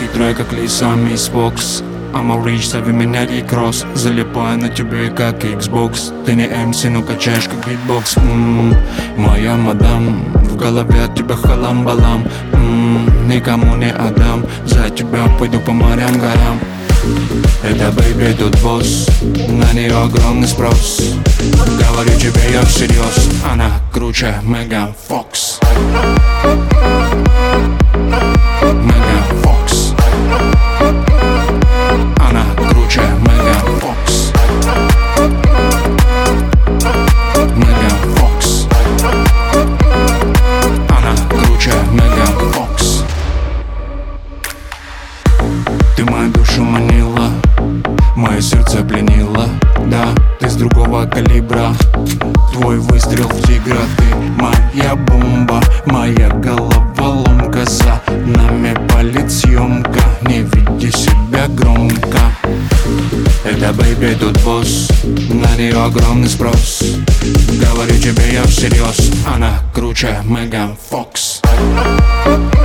хитрая, как лиса мисс Бокс. I'ma reach, зови меня D-Cross. Залипаю на тебе, как Xbox. Ты не MC, но качаешь, как битбокс. Моя мадам, в голове от тебя халам-балам. Никому не отдам, за тебя пойду по морям, горам. Это бэйби тут босс, на нее огромный спрос. Говорю тебе я всерьез, она круче Меган Фокс. Меган Фокс. Она круче Меган Фокс. Меган Фокс. Она круче Меган Фокс. Ты мою душу манила, мое сердце пленило. Да, ты с другого калибра, твой выстрел в тигра. Ты моя бомба, моя головоломка. За нами палит съемка, не веди себя громко. Это бэйби тут босс, на нее огромный спрос. Говорю тебе я всерьез, она круче Меган Фокс.